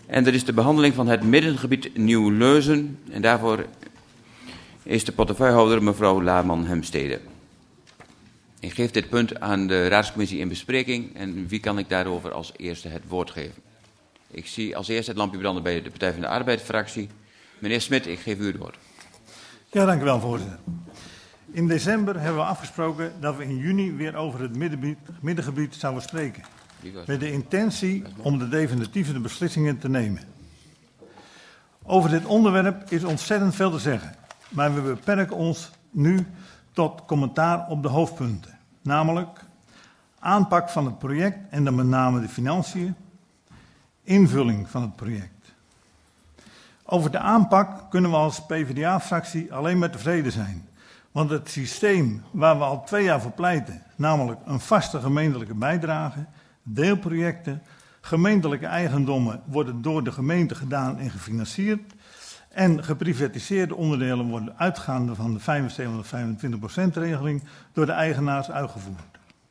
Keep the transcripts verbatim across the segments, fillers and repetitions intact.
En dat is de behandeling van het middengebied Nieuw-Leuzen. En daarvoor is de portefeuillehouder mevrouw Laarman-Hemstede. Ik geef dit punt aan de raadscommissie in bespreking. En wie kan ik daarover als eerste het woord geven? Ik zie als eerste het lampje branden bij de Partij van de Arbeid-fractie. Meneer Smit, ik geef u het woord. Ja, dank u wel, voorzitter. In december hebben we afgesproken dat we in juni weer over het middengebied, middengebied zouden spreken. Met de intentie om de definitieve beslissingen te nemen. Over dit onderwerp is ontzettend veel te zeggen. Maar we beperken ons nu tot commentaar op de hoofdpunten. Namelijk aanpak van het project en dan met name de financiën. Invulling van het project. Over de aanpak kunnen we als P v d A-fractie alleen maar tevreden zijn. Want het systeem waar we al twee jaar voor pleiten, namelijk een vaste gemeentelijke bijdrage, deelprojecten, gemeentelijke eigendommen worden door de gemeente gedaan en gefinancierd en geprivatiseerde onderdelen worden uitgaande van de vijfenzeventig tot vijfentwintig procent regeling door de eigenaars uitgevoerd.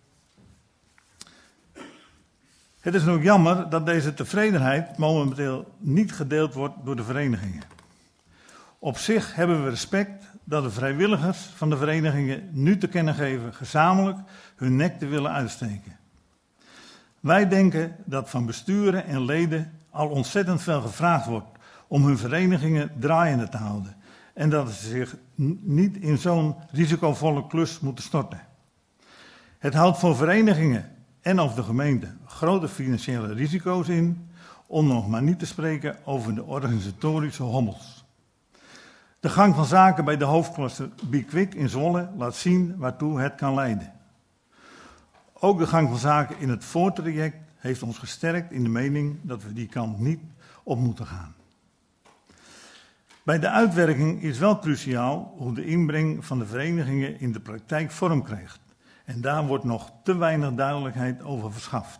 Het is dan ook jammer dat deze tevredenheid momenteel niet gedeeld wordt door de verenigingen. Op zich hebben we respect dat de vrijwilligers van de verenigingen nu te kennen geven gezamenlijk hun nek te willen uitsteken. Wij denken dat van besturen en leden al ontzettend veel gevraagd wordt om hun verenigingen draaiende te houden en dat ze zich niet in zo'n risicovolle klus moeten storten. Het houdt voor verenigingen en of de gemeente grote financiële risico's in, om nog maar niet te spreken over de organisatorische hommels. De gang van zaken bij de hoofdklasse Bikwik in Zwolle laat zien waartoe het kan leiden. Ook de gang van zaken in het voortraject heeft ons gesterkt in de mening dat we die kant niet op moeten gaan. Bij de uitwerking is wel cruciaal hoe de inbreng van de verenigingen in de praktijk vorm krijgt. En daar wordt nog te weinig duidelijkheid over verschaft.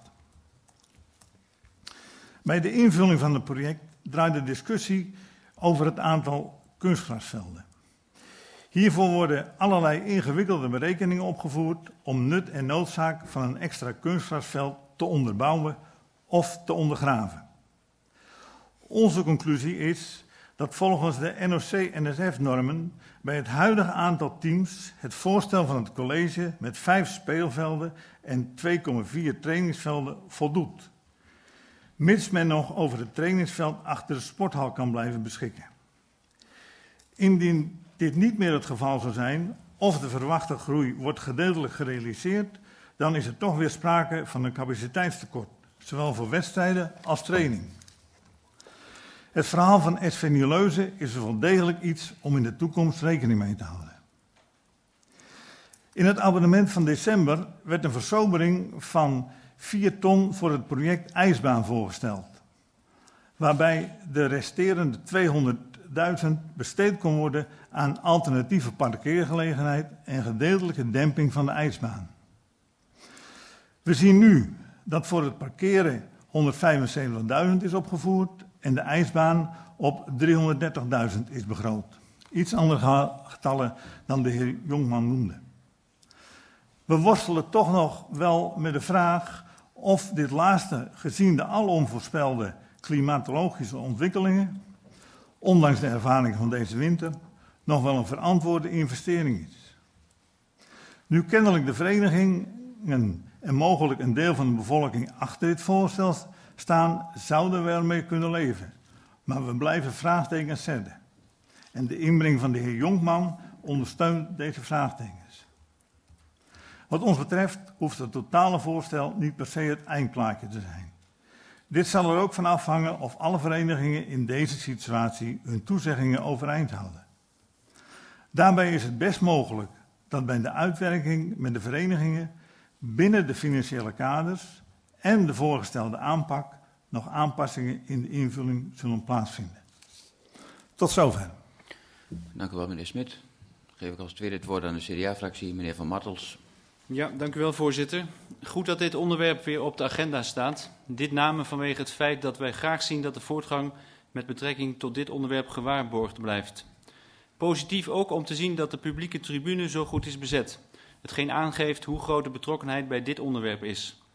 Bij de invulling van het project draait de discussie over het aantal kunstgrasvelden. Hiervoor worden allerlei ingewikkelde berekeningen opgevoerd om nut en noodzaak van een extra kunstgrasveld te onderbouwen of te ondergraven. Onze conclusie is dat volgens de N O C-N S F-normen bij het huidige aantal teams het voorstel van het college met vijf speelvelden en twee komma vier trainingsvelden voldoet. Mits men nog over het trainingsveld achter de sporthal kan blijven beschikken. Indien dit niet meer het geval zou zijn, of de verwachte groei wordt gedeeltelijk gerealiseerd, dan is er toch weer sprake van een capaciteitstekort, zowel voor wedstrijden als training. Het verhaal van S V Nieuw-Leuzen is er wel degelijk iets om in de toekomst rekening mee te houden. In het abonnement van december werd een versobering van vier ton voor het project IJsbaan voorgesteld, waarbij de resterende tweehonderdduizend besteed kon worden aan alternatieve parkeergelegenheid en gedeeltelijke demping van de ijsbaan. We zien nu dat voor het parkeren honderdvijfenzeventigduizend is opgevoerd en de ijsbaan op driehonderddertigduizend is begroot. Iets andere getallen dan de heer Jonkman noemde. We worstelen toch nog wel met de vraag of dit laatste, gezien de alom voorspelde klimatologische ontwikkelingen, ondanks de ervaring van deze winter, nog wel een verantwoorde investering is. Nu kennelijk de verenigingen en mogelijk een deel van de bevolking achter dit voorstel staan, zouden we ermee kunnen leven. Maar we blijven vraagtekens zetten. En de inbreng van de heer Jonkman ondersteunt deze vraagtekens. Wat ons betreft hoeft het totale voorstel niet per se het eindplaatje te zijn. Dit zal er ook van afhangen of alle verenigingen in deze situatie hun toezeggingen overeind houden. Daarbij is het best mogelijk dat bij de uitwerking met de verenigingen binnen de financiële kaders en de voorgestelde aanpak nog aanpassingen in de invulling zullen plaatsvinden. Tot zover. Dank u wel, meneer Smit. Dan geef ik als tweede het woord aan de C D A-fractie, meneer Van Martels. Ja, dank u wel, voorzitter. Goed dat dit onderwerp weer op de agenda staat. Dit name vanwege het feit dat wij graag zien dat de voortgang met betrekking tot dit onderwerp gewaarborgd blijft. Positief ook om te zien dat de publieke tribune zo goed is bezet. Hetgeen aangeeft hoe groot de betrokkenheid bij dit onderwerp is.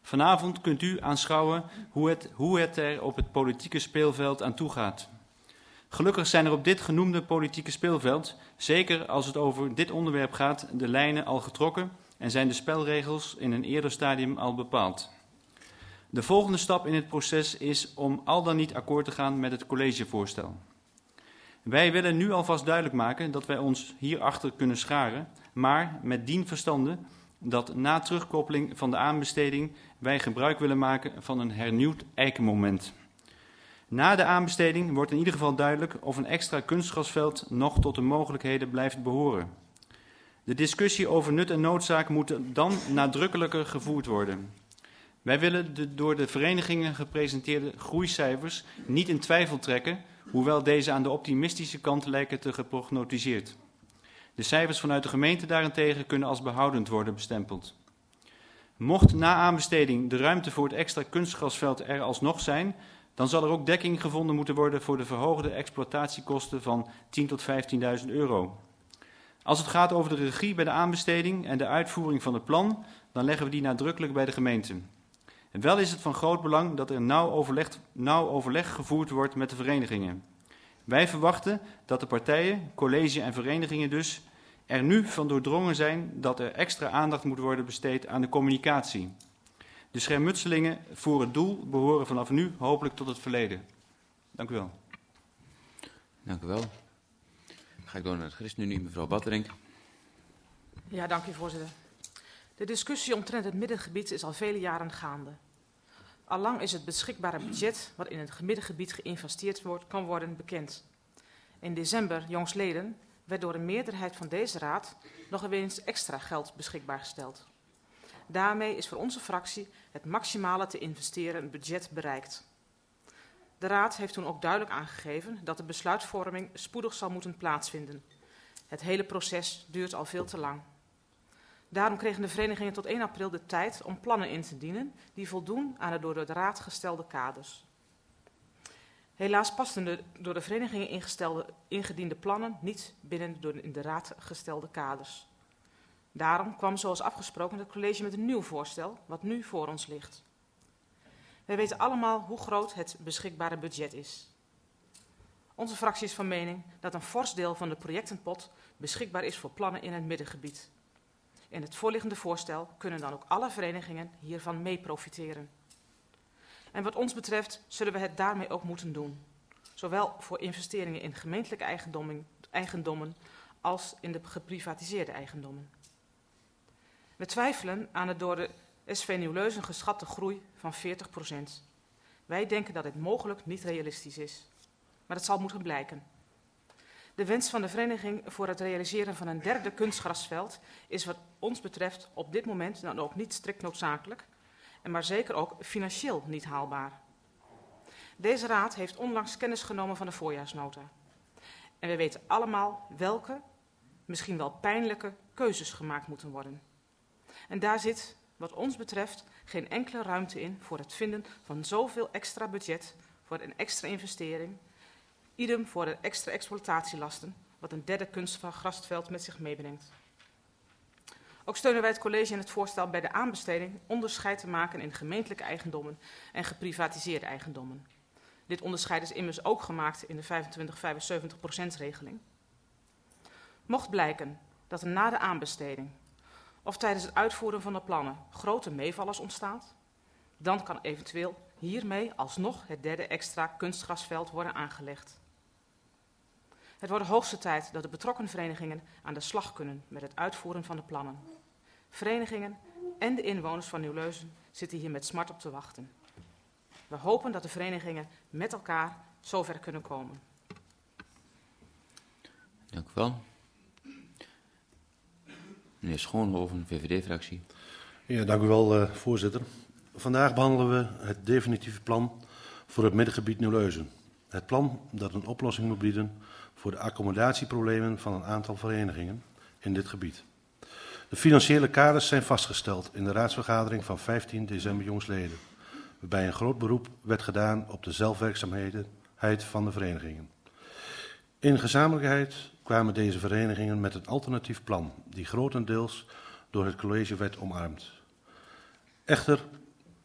Vanavond kunt u aanschouwen hoe het, hoe het er op het politieke speelveld aan toe gaat. Gelukkig zijn er op dit genoemde politieke speelveld, zeker als het over dit onderwerp gaat, de lijnen al getrokken en zijn de spelregels in een eerder stadium al bepaald. De volgende stap in het proces is om al dan niet akkoord te gaan met het collegevoorstel. Wij willen nu alvast duidelijk maken dat wij ons hierachter kunnen scharen, maar met dien verstande dat na terugkoppeling van de aanbesteding wij gebruik willen maken van een hernieuwd eikenmoment. Na de aanbesteding wordt in ieder geval duidelijk of een extra kunstgrasveld nog tot de mogelijkheden blijft behoren. De discussie over nut en noodzaak moet dan nadrukkelijker gevoerd worden. Wij willen de door de verenigingen gepresenteerde groeicijfers niet in twijfel trekken, hoewel deze aan de optimistische kant lijken te geprognotiseerd. De cijfers vanuit de gemeente daarentegen kunnen als behoudend worden bestempeld. Mocht na aanbesteding de ruimte voor het extra kunstgrasveld er alsnog zijn, dan zal er ook dekking gevonden moeten worden voor de verhoogde exploitatiekosten van tien tot vijftienduizend euro. Als het gaat over de regie bij de aanbesteding en de uitvoering van het plan, dan leggen we die nadrukkelijk bij de gemeente. En wel is het van groot belang dat er nauw overleg, nauw overleg gevoerd wordt met de verenigingen. Wij verwachten dat de partijen, college en verenigingen dus, er nu van doordrongen zijn dat er extra aandacht moet worden besteed aan de communicatie. De schermutselingen voor het doel behoren vanaf nu hopelijk tot het verleden. Dank u wel. Dank u wel. Dan ga ik door naar het ChristenUnie, mevrouw Batterink. Ja, dank u voorzitter. De discussie omtrent het middengebied is al vele jaren gaande. Allang is het beschikbare budget wat in het middengebied geïnvesteerd wordt, kan worden bekend. In december jongstleden werd door een meerderheid van deze raad nog eens extra geld beschikbaar gesteld. Daarmee is voor onze fractie het maximale te investeren budget bereikt. De raad heeft toen ook duidelijk aangegeven dat de besluitvorming spoedig zal moeten plaatsvinden. Het hele proces duurt al veel te lang. Daarom kregen de verenigingen tot één april de tijd om plannen in te dienen die voldoen aan de door de raad gestelde kaders. Helaas pasten de door de verenigingen ingestelde, ingediende plannen niet binnen de in de raad gestelde kaders. Daarom kwam zoals afgesproken het college met een nieuw voorstel, wat nu voor ons ligt. Wij weten allemaal hoe groot het beschikbare budget is. Onze fractie is van mening dat een fors deel van de projectenpot beschikbaar is voor plannen in het middengebied. In het voorliggende voorstel kunnen dan ook alle verenigingen hiervan mee profiteren. En wat ons betreft zullen we het daarmee ook moeten doen. Zowel voor investeringen in gemeentelijke eigendommen, eigendommen als in de geprivatiseerde eigendommen. We twijfelen aan de door de S V Nieuw-Leuzen geschatte groei van veertig procent. Wij denken dat dit mogelijk niet realistisch is. Maar het zal moeten blijken. De wens van de vereniging voor het realiseren van een derde kunstgrasveld is wat ons betreft op dit moment dan ook niet strikt noodzakelijk, en maar zeker ook financieel niet haalbaar. Deze raad heeft onlangs kennis genomen van de voorjaarsnota. En we weten allemaal welke, misschien wel pijnlijke, keuzes gemaakt moeten worden. En daar zit, wat ons betreft, geen enkele ruimte in voor het vinden van zoveel extra budget voor een extra investering, idem voor de extra exploitatielasten, wat een derde kunstgrasveld met zich meebrengt. Ook steunen wij het college in het voorstel bij de aanbesteding onderscheid te maken in gemeentelijke eigendommen en geprivatiseerde eigendommen. Dit onderscheid is immers ook gemaakt in de vijfentwintig tot vijfenzeventig procent regeling. Mocht blijken dat er na de aanbesteding of tijdens het uitvoeren van de plannen grote meevallers ontstaat, dan kan eventueel hiermee alsnog het derde extra kunstgrasveld worden aangelegd. Het wordt de hoogste tijd dat de betrokken verenigingen aan de slag kunnen met het uitvoeren van de plannen. Verenigingen en de inwoners van Nieuw-Leuzen zitten hier met smart op te wachten. We hopen dat de verenigingen met elkaar zover kunnen komen. Dank u wel. Meneer Schoonhoven, V V D-fractie. Ja, dank u wel, uh, voorzitter. Vandaag behandelen we het definitieve plan voor het middengebied Nieuw-Leuzen. Het plan dat een oplossing moet bieden voor de accommodatieproblemen van een aantal verenigingen in dit gebied. De financiële kaders zijn vastgesteld in de raadsvergadering van vijftien december jongstleden, waarbij een groot beroep werd gedaan op de zelfwerkzaamheid van de verenigingen. In gezamenlijkheid kwamen deze verenigingen met een alternatief plan, die grotendeels door het college werd omarmd. Echter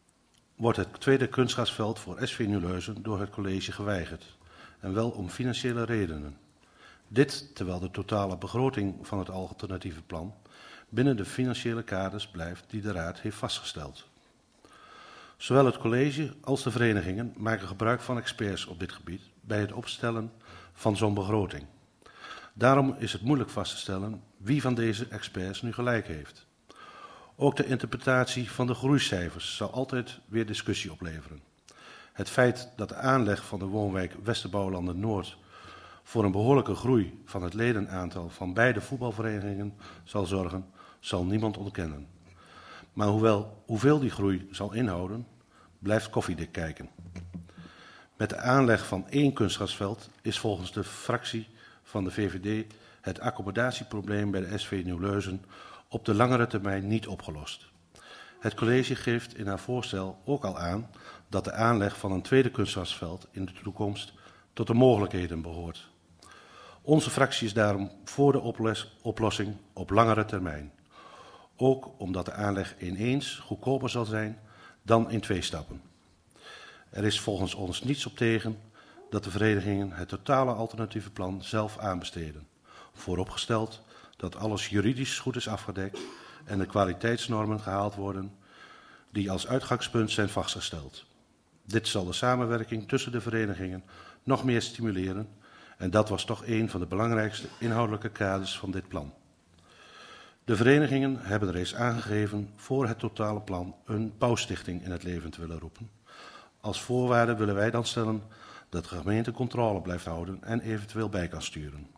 wordt het tweede kunstgrasveld voor S V Nieuwleusen door het college geweigerd. En wel om financiële redenen. Dit terwijl de totale begroting van het alternatieve plan binnen de financiële kaders blijft die de Raad heeft vastgesteld. Zowel het college als de verenigingen maken gebruik van experts op dit gebied bij het opstellen van zo'n begroting. Daarom is het moeilijk vast te stellen wie van deze experts nu gelijk heeft. Ook de interpretatie van de groeicijfers zal altijd weer discussie opleveren. Het feit dat de aanleg van de woonwijk Westerbouwlanden Noord voor een behoorlijke groei van het ledenaantal van beide voetbalverenigingen zal zorgen, zal niemand ontkennen. Maar hoewel, hoeveel die groei zal inhouden, blijft koffiedik kijken. Met de aanleg van één kunstgrasveld is volgens de fractie van de V V D het accommodatieprobleem bij de S V Nieuwleusen op de langere termijn niet opgelost. Het college geeft in haar voorstel ook al aan dat de aanleg van een tweede kunstgrasveld in de toekomst tot de mogelijkheden behoort. Onze fractie is daarom voor de oplossing op langere termijn. Ook omdat de aanleg ineens goedkoper zal zijn dan in twee stappen. Er is volgens ons niets op tegen dat de verenigingen het totale alternatieve plan zelf aanbesteden. Vooropgesteld dat alles juridisch goed is afgedekt en de kwaliteitsnormen gehaald worden die als uitgangspunt zijn vastgesteld. Dit zal de samenwerking tussen de verenigingen nog meer stimuleren en dat was toch een van de belangrijkste inhoudelijke kaders van dit plan. De verenigingen hebben reeds aangegeven voor het totale plan een bouwstichting in het leven te willen roepen. Als voorwaarde willen wij dan stellen dat de gemeente controle blijft houden en eventueel bij kan sturen.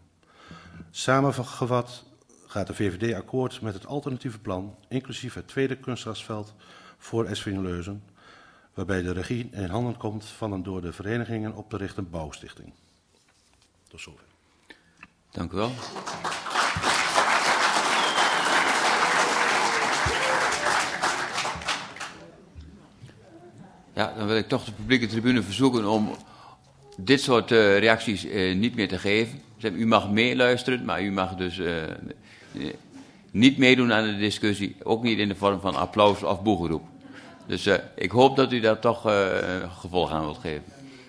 Samengevat gaat de V V D akkoord met het alternatieve plan, inclusief het tweede kunstgrasveld voor S V Nieuwleusen, waarbij de regie in handen komt van een door de verenigingen op te richten bouwstichting. Tot zover. Dank u wel. Ja, dan wil ik toch de publieke tribune verzoeken om dit soort uh, reacties uh, niet meer te geven. U mag meeluisteren, maar u mag dus uh, niet meedoen aan de discussie. Ook niet in de vorm van applaus of boegeroep. Dus uh, ik hoop dat u daar toch uh, gevolg aan wilt geven.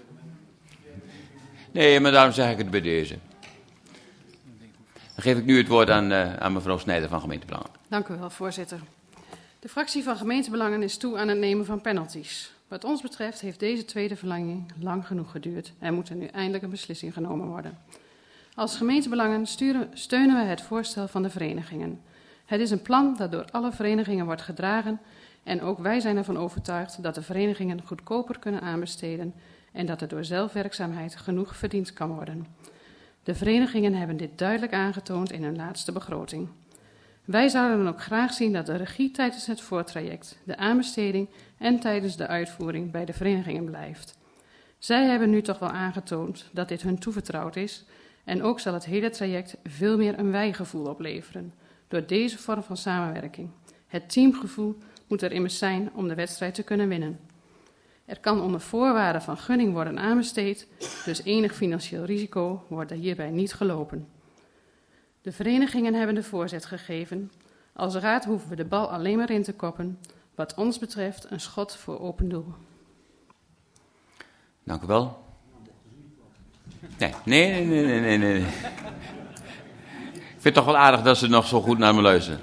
Nee, maar daarom zeg ik het bij deze. Dan geef ik nu het woord aan, uh, aan mevrouw Snijder van Gemeentebelangen. Dank u wel, voorzitter. De fractie van Gemeentebelangen is toe aan het nemen van penalties. Wat ons betreft heeft deze tweede verlenging lang genoeg geduurd en moet er nu eindelijk een beslissing genomen worden. Als Gemeentebelangen sturen, steunen we het voorstel van de verenigingen. Het is een plan dat door alle verenigingen wordt gedragen en ook wij zijn ervan overtuigd dat de verenigingen goedkoper kunnen aanbesteden en dat er door zelfwerkzaamheid genoeg verdiend kan worden. De verenigingen hebben dit duidelijk aangetoond in hun laatste begroting. Wij zouden dan ook graag zien dat de regie tijdens het voortraject, de aanbesteding en tijdens de uitvoering bij de verenigingen blijft. Zij hebben nu toch wel aangetoond dat dit hun toevertrouwd is en ook zal het hele traject veel meer een wij-gevoel opleveren door deze vorm van samenwerking. Het teamgevoel moet er immers zijn om de wedstrijd te kunnen winnen. Er kan onder voorwaarden van gunning worden aanbesteed, dus enig financieel risico wordt er hierbij niet gelopen. De verenigingen hebben de voorzet gegeven. Als raad hoeven we de bal alleen maar in te koppen. Wat ons betreft een schot voor open doel. Dank u wel. Nee, nee, nee, nee, nee, nee. Ik vind het toch wel aardig dat ze nog zo goed naar me luisteren.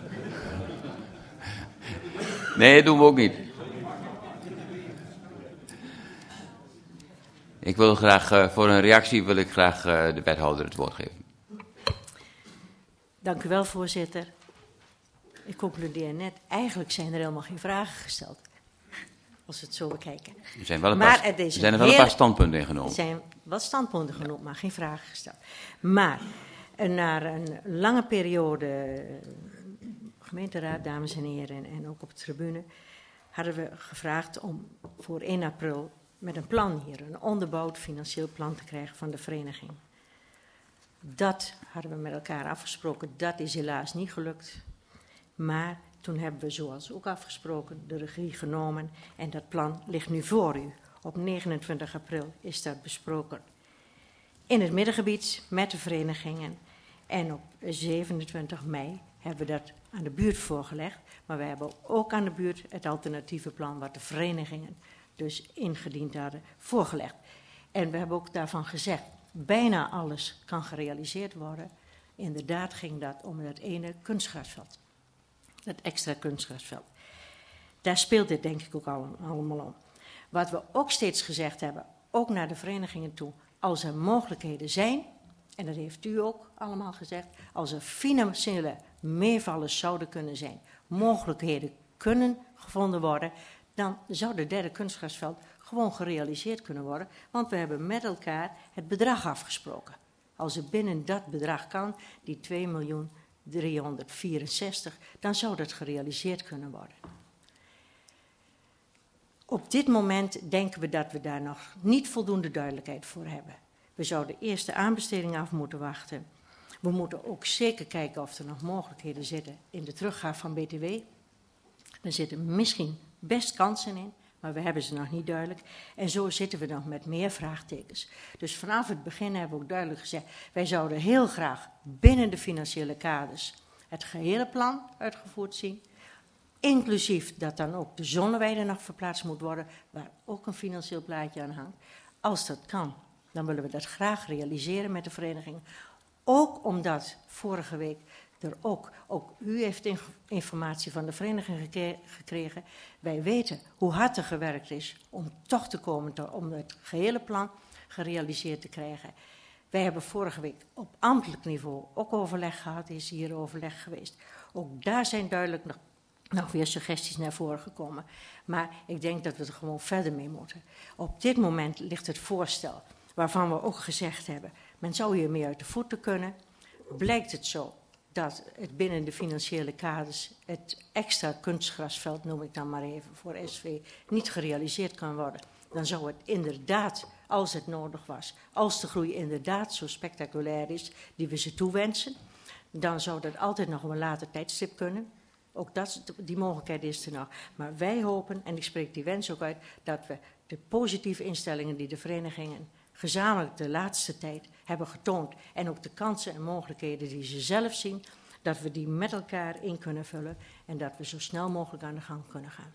Nee, dat doen we ook niet. Ik wil graag, uh, voor een reactie wil ik graag uh, de wethouder het woord geven. Dank u wel, voorzitter. Ik concludeer net, eigenlijk zijn er helemaal geen vragen gesteld. Als we het zo bekijken. Er zijn wel een maar paar, er, er zijn er wel een paar standpunten ingenomen. Er zijn wat standpunten genoemd, maar geen vragen gesteld. Maar na een lange periode, gemeenteraad, dames en heren, en ook op de tribune, hadden we gevraagd om voor één april met een plan hier, een onderbouwd financieel plan te krijgen van de vereniging. Dat hadden we met elkaar afgesproken, dat is helaas niet gelukt. Maar toen hebben we, zoals ook afgesproken, de regie genomen en dat plan ligt nu voor u. Op negenentwintig april is dat besproken in het middengebied met de verenigingen. En op zevenentwintig mei hebben we dat aan de buurt voorgelegd. Maar we hebben ook aan de buurt het alternatieve plan wat de verenigingen dus ingediend hadden, voorgelegd. En we hebben ook daarvan gezegd, bijna alles kan gerealiseerd worden. Inderdaad ging dat om dat ene kunstgrasveld, dat extra kunstgrasveld. Daar speelt dit denk ik ook allemaal om. Wat we ook steeds gezegd hebben, ook naar de verenigingen toe, als er mogelijkheden zijn, en dat heeft u ook allemaal gezegd, als er financiële meevallers zouden kunnen zijn, mogelijkheden kunnen gevonden worden, dan zou de derde kunstgrasveld gewoon gerealiseerd kunnen worden, want we hebben met elkaar het bedrag afgesproken. Als het binnen dat bedrag kan, die twee miljoen driehonderdvierenzestig, dan zou dat gerealiseerd kunnen worden. Op dit moment denken we dat we daar nog niet voldoende duidelijkheid voor hebben. We zouden eerst de aanbesteding af moeten wachten. We moeten ook zeker kijken of er nog mogelijkheden zitten in de teruggave van B T W. Er zitten misschien best kansen in, maar we hebben ze nog niet duidelijk. En zo zitten we nog met meer vraagtekens. Dus vanaf het begin hebben we ook duidelijk gezegd, wij zouden heel graag binnen de financiële kaders het gehele plan uitgevoerd zien. Inclusief dat dan ook de zonneweide nog verplaatst moet worden, waar ook een financieel plaatje aan hangt. Als dat kan, dan willen we dat graag realiseren met de vereniging. Ook omdat vorige week er ook, ook u heeft informatie van de vereniging gekregen. Wij weten hoe hard er gewerkt is om toch te komen tot, om het gehele plan gerealiseerd te krijgen. Wij hebben vorige week op ambtelijk niveau ook overleg gehad, is hier overleg geweest. Ook daar zijn duidelijk nog, nog weer suggesties naar voren gekomen. Maar ik denk dat we er gewoon verder mee moeten. Op dit moment ligt het voorstel waarvan we ook gezegd hebben, men zou hier meer uit de voeten kunnen. Blijkt het zo dat het binnen de financiële kaders het extra kunstgrasveld, noem ik dan maar even voor S V, niet gerealiseerd kan worden, dan zou het inderdaad, als het nodig was, als de groei inderdaad zo spectaculair is die we ze toewensen, dan zou dat altijd nog op een later tijdstip kunnen. Ook dat, die mogelijkheid is er nog. Maar wij hopen, en ik spreek die wens ook uit, dat we de positieve instellingen die de verenigingen gezamenlijk de laatste tijd hebben getoond, en ook de kansen en mogelijkheden die ze zelf zien, dat we die met elkaar in kunnen vullen en dat we zo snel mogelijk aan de gang kunnen gaan.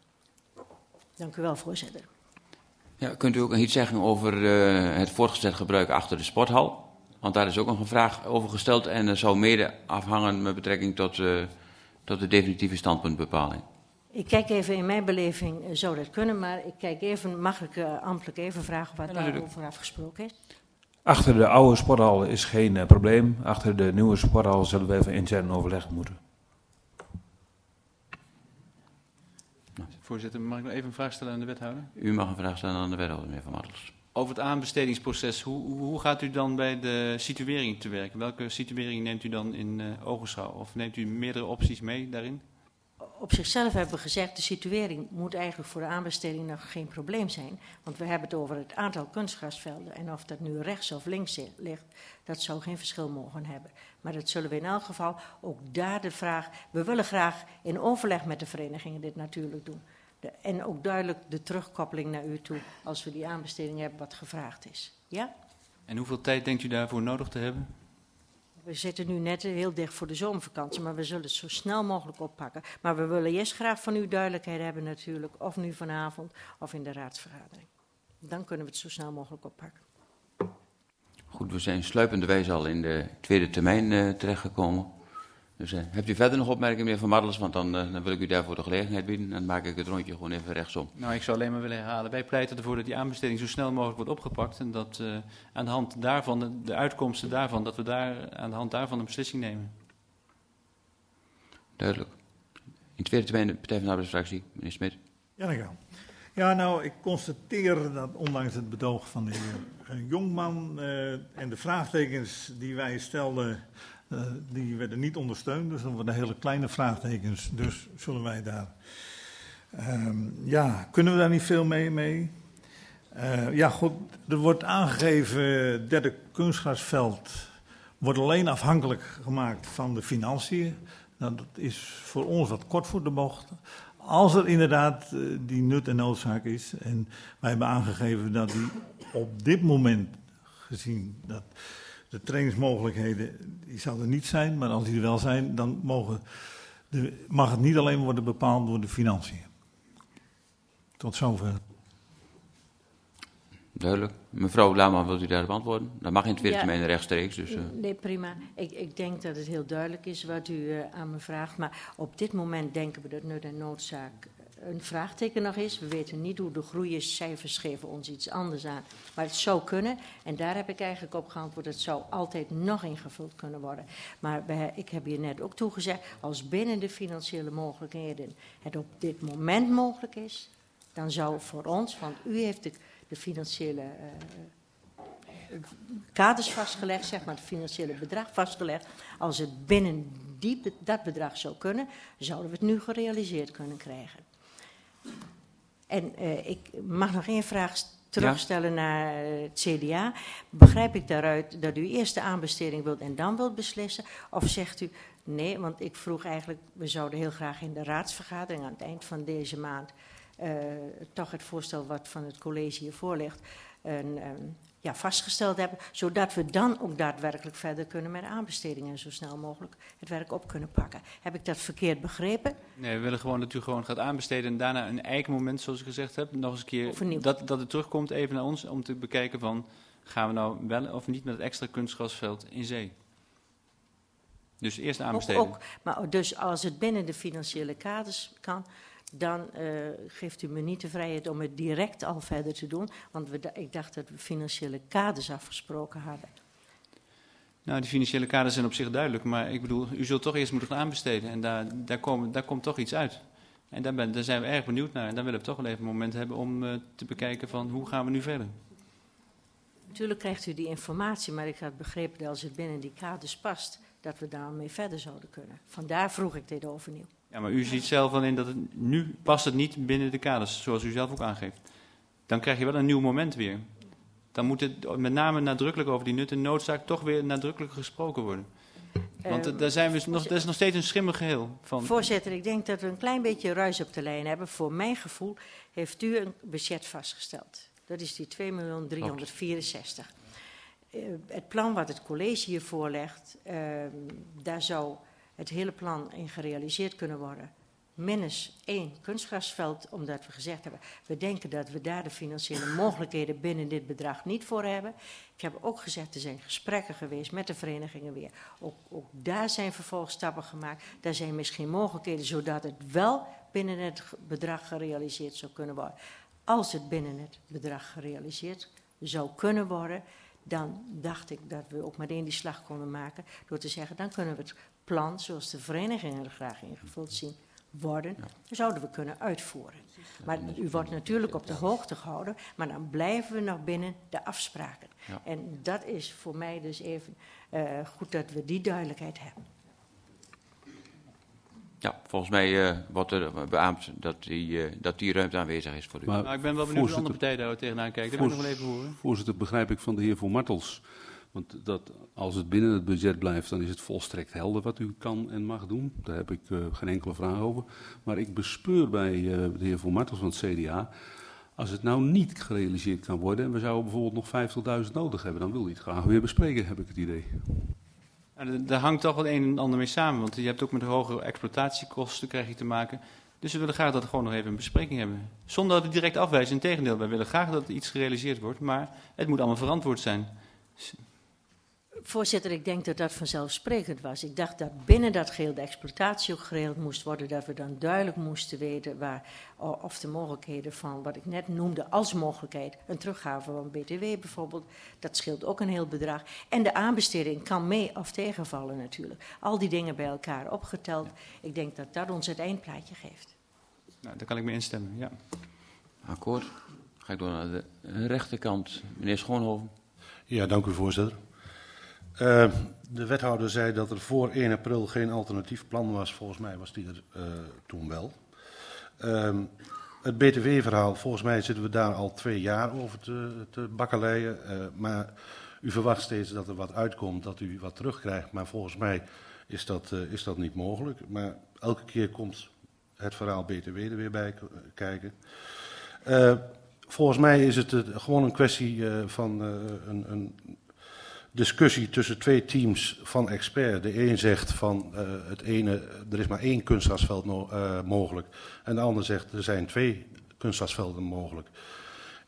Dank u wel, voorzitter. Ja, kunt u ook iets zeggen over uh, het voortgezet gebruik achter de sporthal? Want daar is ook nog een vraag over gesteld en dat zou mede afhangen met betrekking tot, uh, tot de definitieve standpuntbepaling. Ik kijk even in mijn beleving, uh, zou dat kunnen, maar ik kijk even, mag ik uh, ambtelijk even vragen wat ja, daarover afgesproken is? Achter de oude sporthal is geen uh, probleem. Achter de nieuwe sporthal zullen we even intern overleg moeten. Voorzitter, mag ik nog even een vraag stellen aan de wethouder? U mag een vraag stellen aan de wethouder, meneer Van Martels. Over het aanbestedingsproces, hoe, hoe gaat u dan bij de situering te werken? Welke situering neemt u dan in uh, ogenschouw? Of neemt u meerdere opties mee daarin? Op zichzelf hebben we gezegd, de situering moet eigenlijk voor de aanbesteding nog geen probleem zijn. Want we hebben het over het aantal kunstgrasvelden. En of dat nu rechts of links ligt, dat zou geen verschil mogen hebben. Maar dat zullen we in elk geval ook daar de vraag... We willen graag in overleg met de verenigingen dit natuurlijk doen. De, en ook duidelijk de terugkoppeling naar u toe als we die aanbesteding hebben wat gevraagd is. Ja? En hoeveel tijd denkt u daarvoor nodig te hebben? We zitten nu net heel dicht voor de zomervakantie, maar we zullen het zo snel mogelijk oppakken. Maar we willen eerst graag van u duidelijkheid hebben natuurlijk, of nu vanavond of in de raadsvergadering. Dan kunnen we het zo snel mogelijk oppakken. Goed, we zijn sluipenderwijs al in de tweede termijn uh, terechtgekomen. Dus uh, hebt u verder nog opmerkingen, meneer Van Martels? Want dan, uh, dan wil ik u daarvoor de gelegenheid bieden. Dan maak ik het rondje gewoon even rechtsom. Nou, ik zou alleen maar willen herhalen. Wij pleiten ervoor dat die aanbesteding zo snel mogelijk wordt opgepakt. En dat uh, aan de hand daarvan, de, de uitkomsten daarvan, dat we daar aan de hand daarvan een beslissing nemen. Duidelijk. In tweede termijn de Partij van de Arbeidsfractie, meneer Smit. Ja, dank u wel. Ja, nou, ik constateer dat ondanks het betoog van de heer Jongman uh, en de vraagtekens die wij stelden, uh, die werden niet ondersteund. Dus dat worden hele kleine vraagtekens. Dus zullen wij daar, um, ja, kunnen we daar niet veel mee? mee? Uh, ja, goed, er wordt aangegeven, derde kunstgrasveld wordt alleen afhankelijk gemaakt van de financiën. Nou, dat is voor ons wat kort voor de bocht. Als er inderdaad uh, die nut en noodzaak is, en wij hebben aangegeven dat die op dit moment, gezien dat de trainingsmogelijkheden, die zouden niet zijn, maar als die er wel zijn, dan mogen de, mag het niet alleen worden bepaald door de financiën. Tot zover. Duidelijk. Mevrouw Laarman, wilt u daarop antwoorden? Dat mag in tweede Ja. termijn rechtstreeks. Dus, uh. Nee, prima. Ik, ik denk dat het heel duidelijk is wat u uh, aan me vraagt. Maar op dit moment denken we dat nut en noodzaak een vraagteken nog is. We weten niet hoe de groei is. Cijfers geven ons iets anders aan. Maar het zou kunnen. En daar heb ik eigenlijk op geantwoord. Het zou altijd nog ingevuld kunnen worden. Maar wij, ik heb hier net ook toegezegd. Als binnen de financiële mogelijkheden het op dit moment mogelijk is. Dan zou voor ons, want u heeft de, de financiële uh, kaders vastgelegd, zeg maar, het financiële bedrag vastgelegd. Als het binnen die, dat bedrag zou kunnen, zouden we het nu gerealiseerd kunnen krijgen. En uh, ik mag nog één vraag terugstellen ja. naar het C D A. Begrijp ik daaruit dat u eerst de aanbesteding wilt en dan wilt beslissen? Of zegt u, nee, want ik vroeg eigenlijk, we zouden heel graag in de raadsvergadering aan het eind van deze maand Uh, toch het voorstel wat van het college hier voor ligt, uh, uh, ja, vastgesteld hebben, zodat we dan ook daadwerkelijk verder kunnen met aanbestedingen en zo snel mogelijk het werk op kunnen pakken. Heb ik dat verkeerd begrepen? Nee, we willen gewoon dat u gewoon gaat aanbesteden en daarna een eigen moment, zoals ik gezegd heb, nog eens een keer dat, dat het terugkomt even naar ons om te bekijken van, gaan we nou wel of niet met het extra kunstgrasveld in zee? Dus eerst aanbesteden. Ook, ook, maar dus als het binnen de financiële kaders kan, dan uh, geeft u me niet de vrijheid om het direct al verder te doen. Want we, ik dacht dat we financiële kaders afgesproken hadden. Nou, die financiële kaders zijn op zich duidelijk. Maar ik bedoel, u zult toch eerst moeten gaan aanbesteden. En daar, daar, komen, daar komt toch iets uit. En daar, ben, daar zijn we erg benieuwd naar. En dan willen we toch wel even een moment hebben om uh, te bekijken van hoe gaan we nu verder. Natuurlijk krijgt u die informatie, maar ik had begrepen dat als het binnen die kaders past, dat we daarmee verder zouden kunnen. Vandaar vroeg ik dit overnieuw. Ja, maar u ziet zelf wel in dat het nu past het niet binnen de kaders, zoals u zelf ook aangeeft. Dan krijg je wel een nieuw moment weer. Dan moet het met name nadrukkelijk over die nut en noodzaak toch weer nadrukkelijk gesproken worden. Want uh, daar zijn we nog, dat is nog steeds een schimmig geheel. Van. Voorzitter, ik denk dat we een klein beetje ruis op de lijn hebben. Voor mijn gevoel heeft u een budget vastgesteld. Dat is die twee miljoen driehonderdvierenzestig. Uh, het plan wat het college hier voorlegt, uh, daar zou het hele plan in gerealiseerd kunnen worden. Minus één kunstgrasveld, omdat we gezegd hebben, we denken dat we daar de financiële mogelijkheden binnen dit bedrag niet voor hebben. Ik heb ook gezegd, er zijn gesprekken geweest met de verenigingen weer. Ook, ook daar zijn vervolgstappen gemaakt. Daar zijn misschien mogelijkheden, zodat het wel binnen het bedrag gerealiseerd zou kunnen worden. Als het binnen het bedrag gerealiseerd zou kunnen worden, dan dacht ik dat we ook meteen die slag konden maken door te zeggen, dan kunnen we het plan, zoals de verenigingen er graag ingevuld zien worden, ja. zouden we kunnen uitvoeren. Maar u wordt natuurlijk op de hoogte gehouden, maar dan blijven we nog binnen de afspraken. Ja. En dat is voor mij dus even uh, goed dat we die duidelijkheid hebben. Ja, volgens mij uh, wordt er beaamd dat die, uh, dat die ruimte aanwezig is voor u. Maar, nou, ik ben wel benieuwd hoe de andere partij daar tegenaan kijkt. Dat wil ik nog wel even horen. Voorzitter, begrijp ik van de heer Van Martels. Want dat, als het binnen het budget blijft, dan is het volstrekt helder wat u kan en mag doen. Daar heb ik uh, geen enkele vraag over. Maar ik bespeur bij uh, de heer Van Martels van het C D A, als het nou niet gerealiseerd kan worden en we zouden bijvoorbeeld nog vijftigduizend nodig hebben, dan wil hij het graag weer bespreken, heb ik het idee. Nou, daar hangt toch wel een en ander mee samen, want je hebt ook met de hogere exploitatiekosten krijg je te maken. Dus we willen graag dat we gewoon nog even een bespreking hebben. Zonder dat we direct afwijzen, integendeel, wij willen graag dat iets gerealiseerd wordt, maar het moet allemaal verantwoord zijn. Voorzitter, ik denk dat dat vanzelfsprekend was. Ik dacht dat binnen dat geheel de exploitatie ook geregeld moest worden, dat we dan duidelijk moesten weten waar, of de mogelijkheden van wat ik net noemde als mogelijkheid, een teruggave van B T W bijvoorbeeld, dat scheelt ook een heel bedrag. En de aanbesteding kan mee of tegenvallen natuurlijk. Al die dingen bij elkaar opgeteld, ik denk dat dat ons het eindplaatje geeft. Nou, daar kan ik mee instemmen, ja. Akkoord. Ga ik door naar de rechterkant. Meneer Schoonhoven. Ja, dank u voorzitter. Uh, de wethouder zei dat er voor één april geen alternatief plan was. Volgens mij was die er uh, toen wel. Uh, het B T W-verhaal, volgens mij zitten we daar al twee jaar over te, te bakkeleien. Uh, maar u verwacht steeds dat er wat uitkomt, dat u wat terugkrijgt. Maar volgens mij is dat, uh, is dat niet mogelijk. Maar elke keer komt het verhaal B T W er weer bij kijken. Uh, volgens mij is het uh, gewoon een kwestie uh, van uh, een... een discussie tussen twee teams van experts. De een zegt van uh, het ene, er is maar één kunstgrasveld no, uh, mogelijk. En de ander zegt er zijn twee kunstgrasvelden mogelijk.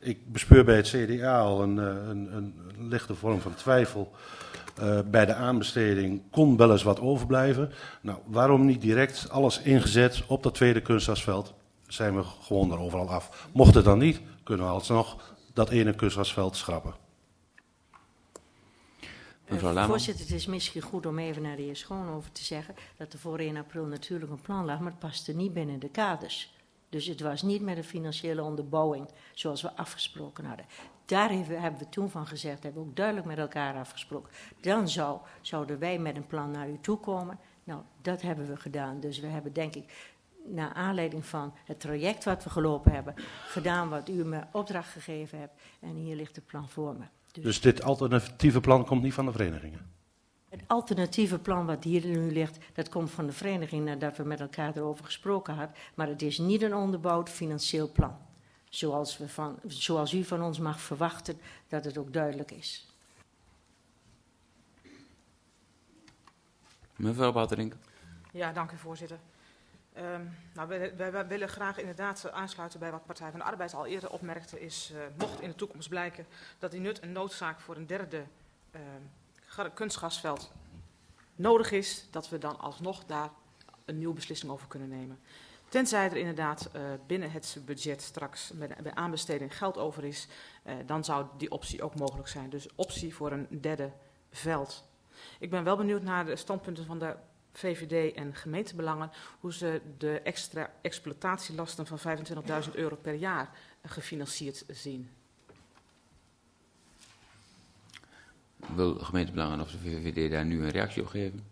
Ik bespeur bij het C D A al een, een, een lichte vorm van twijfel. Uh, bij de aanbesteding kon wel eens wat overblijven. Nou, waarom niet direct alles ingezet op dat tweede kunstgrasveld? Zijn we gewoon er overal af. Mocht het dan niet, kunnen we alsnog dat ene kunstgrasveld schrappen. Uh, voorzitter, het is misschien goed om even naar de heer Schoonover te zeggen dat er voor één april natuurlijk een plan lag, maar het paste niet binnen de kaders. Dus het was niet met een financiële onderbouwing zoals we afgesproken hadden. Daar hebben we toen van gezegd, hebben we ook duidelijk met elkaar afgesproken. Dan zou, zouden wij met een plan naar u toe komen. Nou, dat hebben we gedaan. Dus we hebben denk ik, naar aanleiding van het traject wat we gelopen hebben, gedaan wat u me opdracht gegeven hebt. En hier ligt het plan voor me. Dus, dus dit alternatieve plan komt niet van de verenigingen? Het alternatieve plan wat hier nu ligt, dat komt van de vereniging nadat we met elkaar erover gesproken hadden. Maar het is niet een onderbouwd financieel plan. Zoals, we van, zoals u van ons mag verwachten dat het ook duidelijk is. Mevrouw Baterink. Ja, dank u voorzitter. Um, nou, wij, wij, wij willen graag inderdaad aansluiten bij wat Partij van de Arbeid al eerder opmerkte. Is, uh, mocht in de toekomst blijken dat die nut en noodzaak voor een derde uh, kunstgrasveld nodig is, dat we dan alsnog daar een nieuwe beslissing over kunnen nemen. Tenzij er inderdaad uh, binnen het budget straks bij, bij aanbesteding geld over is, uh, dan zou die optie ook mogelijk zijn. Dus optie voor een derde veld. Ik ben wel benieuwd naar de standpunten van de V V D en gemeentebelangen, hoe ze de extra exploitatielasten van vijfentwintigduizend euro per jaar gefinancierd zien. Wil gemeentebelangen of de V V D daar nu een reactie op geven?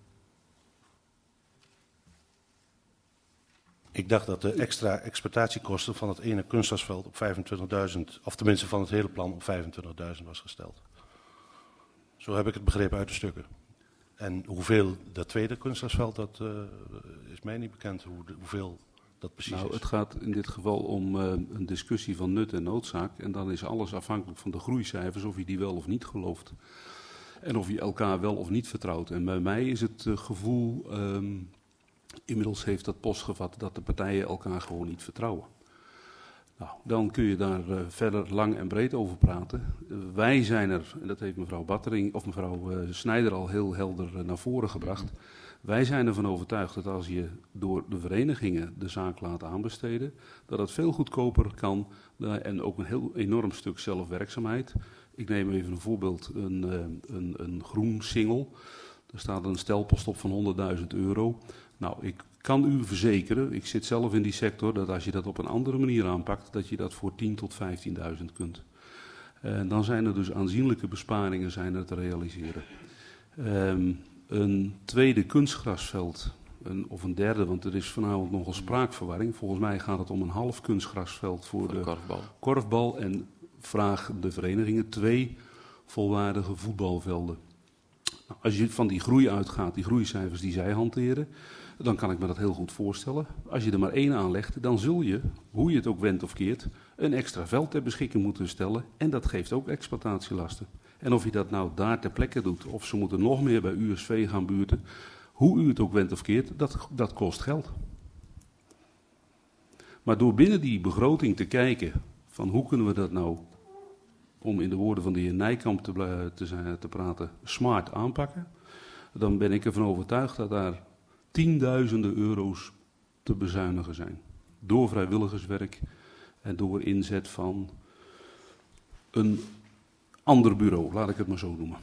Ik dacht dat de extra exploitatiekosten van het ene kunstgrasveld op vijfentwintigduizend, of tenminste van het hele plan op vijfentwintigduizend was gesteld. Zo heb ik het begrepen uit de stukken. En hoeveel dat tweede kunstgrasveld, dat uh, is mij niet bekend, hoe, hoeveel dat precies nou, is. Het gaat in dit geval om uh, een discussie van nut en noodzaak. En dan is alles afhankelijk van de groeicijfers, of je die wel of niet gelooft. En of je elkaar wel of niet vertrouwt. En bij mij is het uh, gevoel, um, inmiddels heeft dat post gevat, dat de partijen elkaar gewoon niet vertrouwen. Nou, dan kun je daar uh, verder lang en breed over praten. Uh, wij zijn er, en dat heeft mevrouw Battering of mevrouw uh, Snijder al heel helder uh, naar voren gebracht. Wij zijn ervan overtuigd dat als je door de verenigingen de zaak laat aanbesteden, dat het veel goedkoper kan uh, en ook een heel enorm stuk zelfwerkzaamheid. Ik neem even een voorbeeld, een, uh, een, een groen single. Er staat een stelpost op van honderdduizend euro. Nou, ik kan u verzekeren, ik zit zelf in die sector, dat als je dat op een andere manier aanpakt, dat je dat voor tien tot vijftienduizend kunt. En dan zijn er dus aanzienlijke besparingen zijn er te realiseren. Um, een tweede kunstgrasveld, een, of een derde, want er is vanavond nogal spraakverwarring. Volgens mij gaat het om een half kunstgrasveld voor, voor de, de korfbal. korfbal. En vraag de verenigingen twee volwaardige voetbalvelden. Nou, als je van die groei uitgaat, die groeicijfers die zij hanteren, dan kan ik me dat heel goed voorstellen. Als je er maar één aanlegt, dan zul je, hoe je het ook wendt of keert, een extra veld ter beschikking moeten stellen. En dat geeft ook exploitatielasten. En of je dat nou daar ter plekke doet, of ze moeten nog meer bij U S V gaan buurten, hoe u het ook wendt of keert, dat, dat kost geld. Maar door binnen die begroting te kijken van hoe kunnen we dat nou, om in de woorden van de heer Nijkamp te, te, zijn, te praten, smart aanpakken, dan ben ik ervan overtuigd dat daar tienduizenden euro's te bezuinigen zijn. Door vrijwilligerswerk en door inzet van een ander bureau, laat ik het maar zo noemen.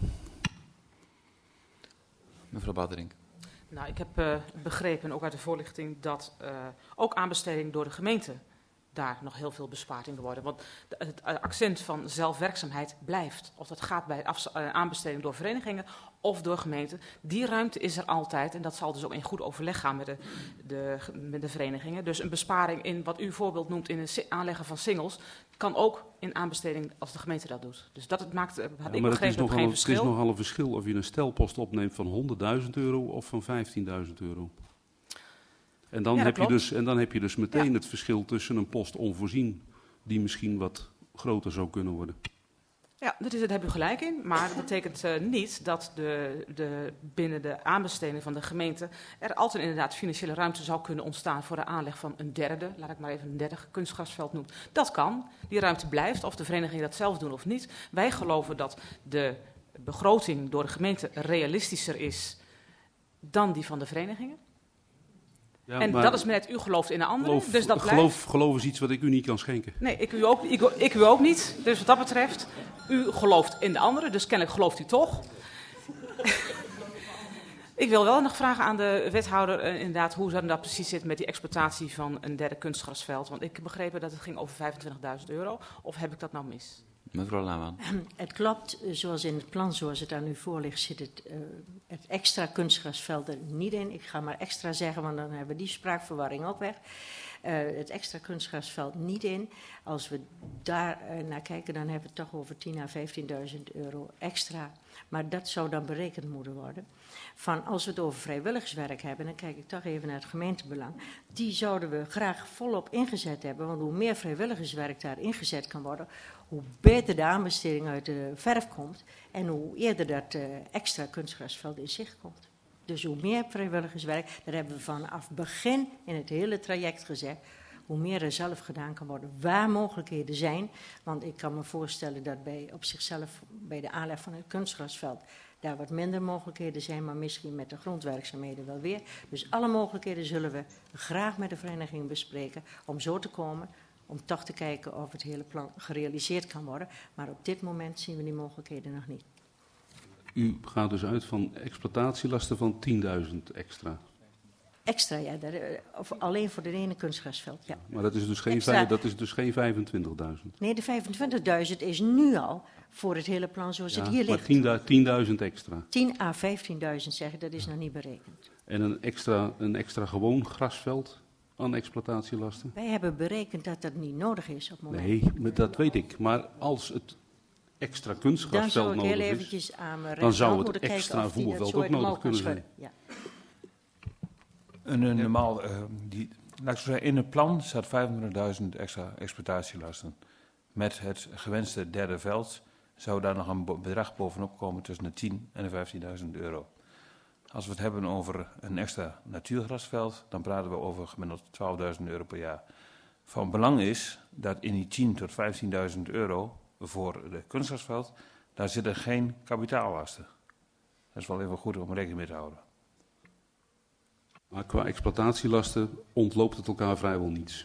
Mevrouw Baterink. Nou, ik heb uh, begrepen, ook uit de voorlichting, dat uh, ook aanbesteding door de gemeente daar nog heel veel bespaard in worden. Want de, het accent van zelfwerkzaamheid blijft. Of dat gaat bij af, uh, aanbesteding door verenigingen of door gemeenten. Die ruimte is er altijd en dat zal dus ook in goed overleg gaan met de, de, met de verenigingen. Dus een besparing in wat u voorbeeld noemt in het aanleggen van singles kan ook in aanbesteding als de gemeente dat doet. Dus dat het maakt, had ja, ik maar begrepen, het is, geen een, verschil. het is nogal een verschil of je een stelpost opneemt van honderdduizend euro of van vijftienduizend euro. En dan, ja, heb je klopt. dus, en dan heb je dus meteen ja. het verschil tussen een post onvoorzien, die misschien wat groter zou kunnen worden. Ja, dat is, daar heb u gelijk in. Maar dat betekent uh, niet dat de, de, binnen de aanbesteding van de gemeente er altijd inderdaad financiële ruimte zou kunnen ontstaan voor de aanleg van een derde, laat ik maar even een derde kunstgrasveld noemen. Dat kan. Die ruimte blijft, of de verenigingen dat zelf doen of niet. Wij geloven dat de begroting door de gemeente realistischer is dan die van de verenigingen. Ja, en dat is net, u gelooft in een andere, geloof, dus dat geloof, blijft. Geloof is iets wat ik u niet kan schenken. Nee, ik u, ook, ik, ik u ook niet. Dus wat dat betreft, u gelooft in de andere, dus kennelijk gelooft u toch. Ik wil wel nog vragen aan de wethouder, uh, inderdaad, hoe dat nou precies zit met die exploitatie van een derde kunstgrasveld. Want ik heb begrepen dat het ging over vijfentwintigduizend euro. Of heb ik dat nou mis? Mevrouw Laman. Het klopt, zoals in het plan zoals het aan u voor ligt, zit het, uh, het extra kunstgrasveld er niet in. Ik ga maar extra zeggen, want dan hebben we die spraakverwarring ook weg. Uh, het extra kunstgrasveld niet in. Als we daar uh, naar kijken, dan hebben we het toch over tien à vijftienduizend euro extra. Maar dat zou dan berekend moeten worden. Van als we het over vrijwilligerswerk hebben, dan kijk ik toch even naar het gemeentebelang. Die zouden we graag volop ingezet hebben, want hoe meer vrijwilligerswerk daar ingezet kan worden, hoe beter de aanbesteding uit de verf komt en hoe eerder dat uh, extra kunstgrasveld in zicht komt. Dus hoe meer vrijwilligerswerk, daar hebben we vanaf begin in het hele traject gezegd, hoe meer er zelf gedaan kan worden, waar mogelijkheden zijn. Want ik kan me voorstellen dat bij, op zichzelf bij de aanleg van het kunstgrasveld daar wat minder mogelijkheden zijn, maar misschien met de grondwerkzaamheden wel weer. Dus alle mogelijkheden zullen we graag met de vereniging bespreken om zo te komen, om toch te kijken of het hele plan gerealiseerd kan worden. Maar op dit moment zien we die mogelijkheden nog niet. U gaat dus uit van exploitatielasten van tienduizend extra. Extra, ja. Daar, of alleen voor de ene kunstgrasveld, ja. Maar dat is dus geen, vijf, dat is dus geen vijfentwintigduizend? Nee, de vijfentwintigduizend is nu al voor het hele plan zoals ja, het hier ligt. Maar tienduizend extra? tien à vijftienduizend zeggen, dat is nog niet berekend. En een extra, een extra gewoon grasveld aan exploitatielasten? Wij hebben berekend dat dat niet nodig is op het moment. Nee, dat weet ik. Maar als het extra kunstgrasveld nodig is, dan zou het extra voerveld ook nodig kunnen zijn. Ja. Een, een normaal, uh, die, laat ik zo zeggen, in het plan staat vijfentwintigduizend extra exploitatielasten. Met het gewenste derde veld zou daar nog een bedrag bovenop komen tussen de tien en de vijftienduizend euro. Als we het hebben over een extra natuurgrasveld, dan praten we over gemiddeld twaalfduizend euro per jaar. Van belang is dat in die tien tot vijftienduizend euro voor het kunstgrasveld, daar zitten geen kapitaallasten. Dat is wel even goed om rekening mee te houden. Maar qua exploitatielasten ontloopt het elkaar vrijwel niets.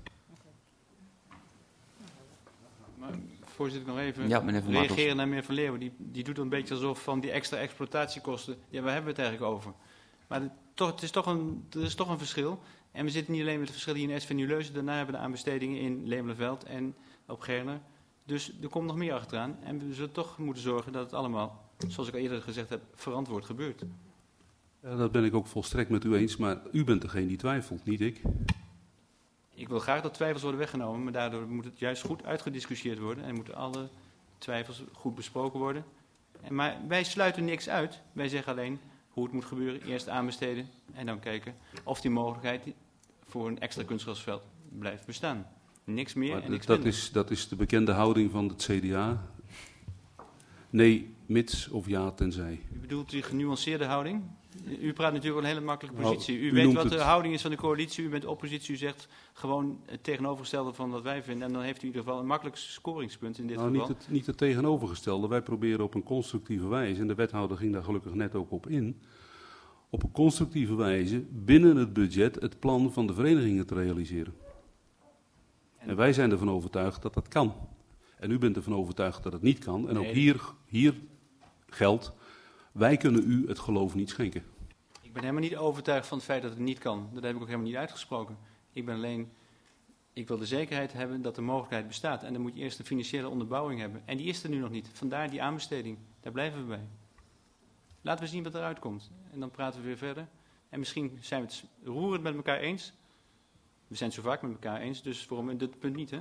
Maar, voorzitter, nog even ja, reageren naar meneer Van Leeuwen. Die, die doet een beetje alsof van die extra exploitatiekosten, ja, waar hebben we het eigenlijk over? Maar de, toch, het is toch een, er is toch een verschil. En we zitten niet alleen met het verschil hier in S V Nieuw-Leuzen, daarna hebben we de aanbestedingen in Lemelenveld en op Gerne. Dus er komt nog meer achteraan. En we zullen toch moeten zorgen dat het allemaal, zoals ik al eerder gezegd heb, verantwoord gebeurt. Ja, dat ben ik ook volstrekt met u eens, maar u bent degene die twijfelt, niet ik. Ik wil graag dat twijfels worden weggenomen, maar daardoor moet het juist goed uitgediscussieerd worden en moeten alle twijfels goed besproken worden. En, maar wij sluiten niks uit. Wij zeggen alleen hoe het moet gebeuren. Eerst aanbesteden en dan kijken of die mogelijkheid voor een extra kunstgrasveld blijft bestaan. Niks meer maar en niks dat minder. Is, dat is de bekende houding van het C D A. Nee, mits of ja, tenzij. U bedoelt die genuanceerde houding? U praat natuurlijk wel een hele makkelijke positie. U, Nou, u weet wat het... de houding is van de coalitie. U bent oppositie. U zegt gewoon het tegenovergestelde van wat wij vinden. En dan heeft u in ieder geval een makkelijk scoringspunt in dit nou, geval. Niet het, niet het tegenovergestelde. Wij proberen op een constructieve wijze, en de wethouder ging daar gelukkig net ook op in, op een constructieve wijze binnen het budget het plan van de verenigingen te realiseren. En wij zijn ervan overtuigd dat dat kan. En u bent ervan overtuigd dat het niet kan. En nee, ook hier, hier geldt, wij kunnen u het geloof niet schenken. Ik ben helemaal niet overtuigd van het feit dat het niet kan. Dat heb ik ook helemaal niet uitgesproken. Ik ben alleen, ik wil de zekerheid hebben dat de mogelijkheid bestaat. En dan moet je eerst een financiële onderbouwing hebben. En die is er nu nog niet. Vandaar die aanbesteding. Daar blijven we bij. Laten we zien wat eruit komt. En dan praten we weer verder. En misschien zijn we het roerend met elkaar eens. We zijn het zo vaak met elkaar eens, dus waarom dit punt niet, hè?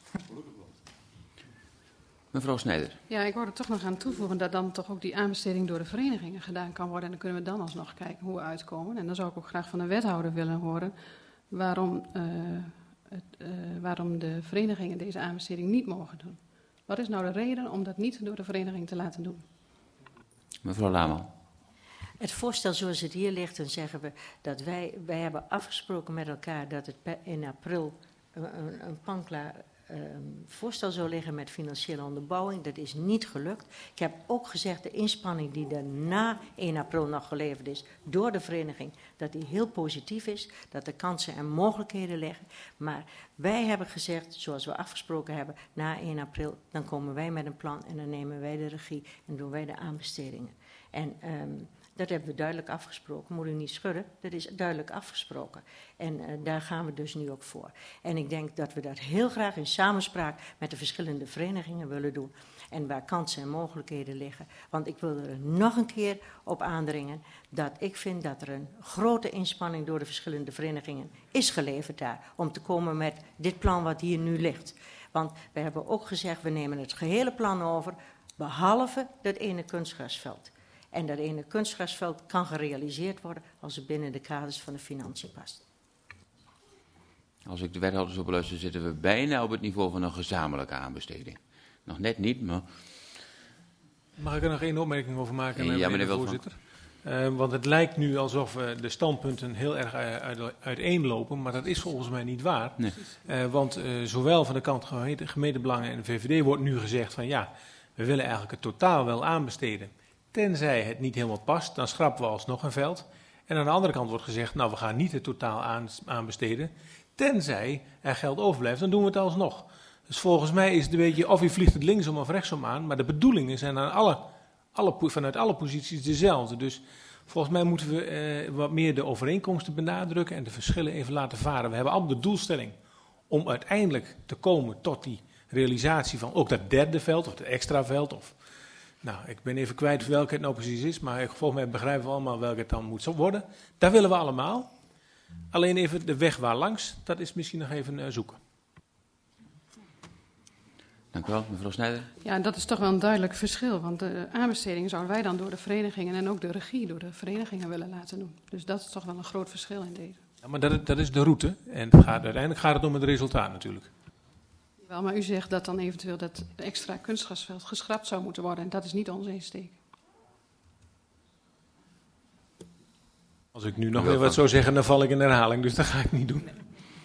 Mevrouw Snijder. Ja, ik wou er toch nog aan toevoegen dat dan toch ook die aanbesteding door de verenigingen gedaan kan worden. En dan kunnen we dan alsnog kijken hoe we uitkomen. En dan zou ik ook graag van de wethouder willen horen waarom, uh, het, uh, waarom de verenigingen deze aanbesteding niet mogen doen. Wat is nou de reden om dat niet door de vereniging te laten doen? Mevrouw Laman. Het voorstel zoals het hier ligt, dan zeggen we dat wij, wij hebben afgesproken met elkaar dat het in april een, een, een panklaar um, voorstel zou liggen met financiële onderbouwing. Dat is niet gelukt. Ik heb ook gezegd, de inspanning die er na één april nog geleverd is door de vereniging, dat die heel positief is, dat er kansen en mogelijkheden liggen. Maar wij hebben gezegd, zoals we afgesproken hebben, na één april, dan komen wij met een plan en dan nemen wij de regie en doen wij de aanbestedingen. En um, dat hebben we duidelijk afgesproken. Moet u niet schudden, dat is duidelijk afgesproken. En uh, daar gaan we dus nu ook voor. En ik denk dat we dat heel graag in samenspraak met de verschillende verenigingen willen doen. En waar kansen en mogelijkheden liggen. Want ik wil er nog een keer op aandringen dat ik vind dat er een grote inspanning door de verschillende verenigingen is geleverd daar. Om te komen met dit plan wat hier nu ligt. Want we hebben ook gezegd, we nemen het gehele plan over, behalve dat ene kunstgrasveld. En dat ene kunstgrasveld kan gerealiseerd worden als het binnen de kaders van de financiën past. Als ik de wethouders op beluister, zitten we bijna op het niveau van een gezamenlijke aanbesteding. Nog net niet, maar... Mag ik er nog één opmerking over maken, ja, meneer meneer de voorzitter? Uh, want het lijkt nu alsof uh, de standpunten heel erg uh, uiteenlopen, maar dat is volgens mij niet waar. Nee. Uh, want uh, zowel van de kant gemeente, gemeentebelangen en de V V D wordt nu gezegd van ja, we willen eigenlijk het totaal wel aanbesteden. Tenzij het niet helemaal past, dan schrappen we alsnog een veld. En aan de andere kant wordt gezegd, nou we gaan niet het totaal aan, aanbesteden. Tenzij er geld overblijft, dan doen we het alsnog. Dus volgens mij is het een beetje, of je vliegt het linksom of rechtsom aan. Maar de bedoelingen zijn aan alle, alle, vanuit alle posities dezelfde. Dus volgens mij moeten we eh, wat meer de overeenkomsten benadrukken en de verschillen even laten varen. We hebben allemaal de doelstelling om uiteindelijk te komen tot die realisatie van ook dat derde veld of het extra veld of... Nou, ik ben even kwijt welke het nou precies is, maar volgens mij begrijpen we allemaal welke het dan moet worden. Daar willen we allemaal. Alleen even de weg waar langs, dat is misschien nog even uh, zoeken. Dank u wel, mevrouw Snijder. Ja, dat is toch wel een duidelijk verschil, want de aanbestedingen zouden wij dan door de verenigingen en ook de regie door de verenigingen willen laten doen. Dus dat is toch wel een groot verschil in deze. Ja, maar dat, dat is de route en gaat, uiteindelijk gaat het om het resultaat natuurlijk. Wel, maar u zegt dat dan eventueel dat extra kunstgrasveld geschrapt zou moeten worden. En dat is niet onze insteek. Als ik nu nog weer wat zou zeggen, dan val ik in herhaling. Dus dat ga ik niet doen. Nee.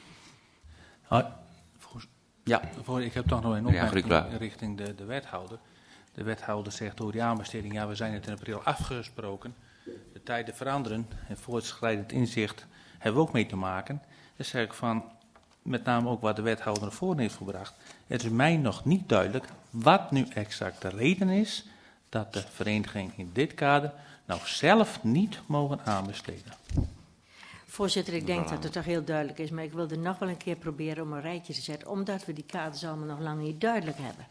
Ah, voor, ja. Voor, ik heb toch nog een opmerking ja, richting de, de wethouder. De wethouder zegt door die aanbesteding, ja we zijn het in april afgesproken. De tijden veranderen en voortschrijdend inzicht hebben we ook mee te maken. Dan zeg ik van... Met name ook wat de wethouder naar voren heeft gebracht. Het is mij nog niet duidelijk wat nu exact de reden is dat de vereniging in dit kader nou zelf niet mogen aanbesteden. Voorzitter, ik denk dat het toch heel duidelijk is, maar ik wilde nog wel een keer proberen om een rijtje te zetten, omdat we die kaders allemaal nog lang niet duidelijk hebben.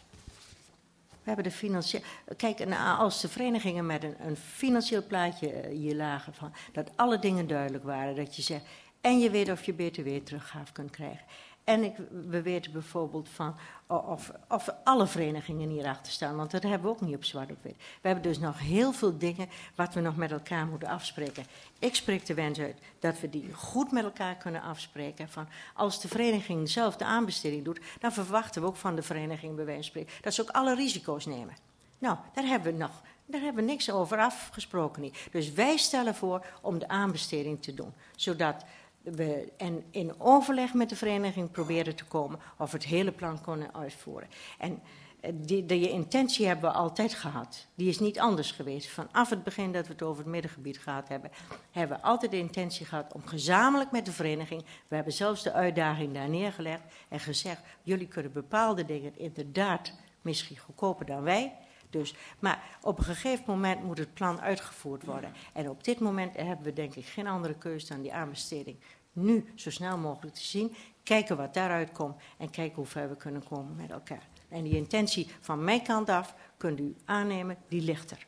We hebben de financiële... Kijk, als de verenigingen met een, een financieel plaatje hier lagen, van, dat alle dingen duidelijk waren, dat je zegt... En je weet of je B T W-teruggave kunt krijgen. En ik, we weten bijvoorbeeld van of, of alle verenigingen hierachter staan. Want dat hebben we ook niet op zwart op wit. We hebben dus nog heel veel dingen wat we nog met elkaar moeten afspreken. Ik spreek de wens uit dat we die goed met elkaar kunnen afspreken. Van als de vereniging zelf de aanbesteding doet, dan verwachten we ook van de vereniging bij wijze van spreken dat ze ook alle risico's nemen. Nou, daar hebben we nog... Daar hebben we niks over afgesproken. Niet. Dus wij stellen voor om de aanbesteding te doen. Zodat we en in overleg met de vereniging proberen te komen of we het hele plan kunnen uitvoeren. En die, die intentie hebben we altijd gehad. Die is niet anders geweest. Vanaf het begin dat we het over het middengebied gehad hebben, hebben we altijd de intentie gehad om gezamenlijk met de vereniging, we hebben zelfs de uitdaging daar neergelegd en gezegd, jullie kunnen bepaalde dingen inderdaad misschien goedkoper dan wij. Dus, maar op een gegeven moment moet het plan uitgevoerd worden. En op dit moment hebben we denk ik geen andere keuze dan die aanbesteding nu zo snel mogelijk te zien. Kijken wat daaruit komt en kijken hoe ver we kunnen komen met elkaar. En die intentie van mijn kant af kunt u aannemen, die ligt er.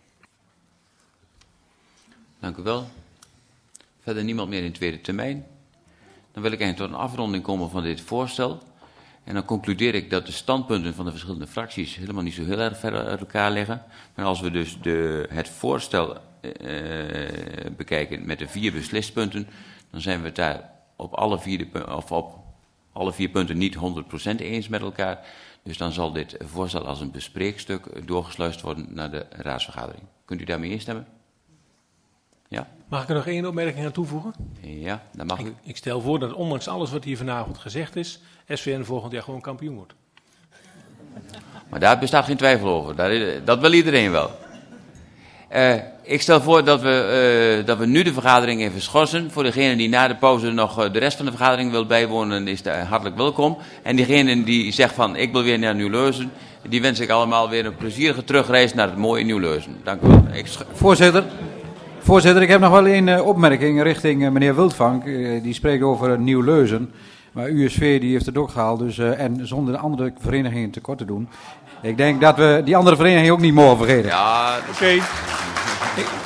Dank u wel. Verder niemand meer in tweede termijn. Dan wil ik eigenlijk tot een afronding komen van dit voorstel. En dan concludeer ik dat de standpunten van de verschillende fracties helemaal niet zo heel erg ver uit elkaar liggen. Maar als we dus de, het voorstel uh, bekijken met de vier beslispunten, dan zijn we het daar op alle vier, de, of op alle vier punten niet honderd procent eens met elkaar. Dus dan zal dit voorstel als een bespreekstuk doorgesluist worden naar de raadsvergadering. Kunt u daarmee instemmen? Ja? Mag ik er nog één opmerking aan toevoegen? Ja, dat mag u. Ik, ik stel voor dat ondanks alles wat hier vanavond gezegd is, S V N volgend jaar gewoon kampioen wordt. Maar daar bestaat geen twijfel over. Dat, dat wil iedereen wel. Uh, ik stel voor dat we, uh, dat we nu de vergadering even schorsen. Voor degene die na de pauze nog uh, de rest van de vergadering wil bijwonen, is daar hartelijk welkom. En diegene die zegt van ik wil weer naar Nieuw-Leuzen, die wens ik allemaal weer een plezierige terugreis naar het mooie Nieuw-Leuzen. Dank u wel. Ik sch- Voorzitter, voorzitter, ik heb nog wel één uh, opmerking richting uh, meneer Wildvank. Uh, die spreekt over uh, Nieuw-Leuzen. Maar U S V die heeft het ook gehaald, dus, uh, en zonder de andere verenigingen tekort te doen. Ik denk dat we die andere verenigingen ook niet mogen vergeten. Ja, oké. Okay.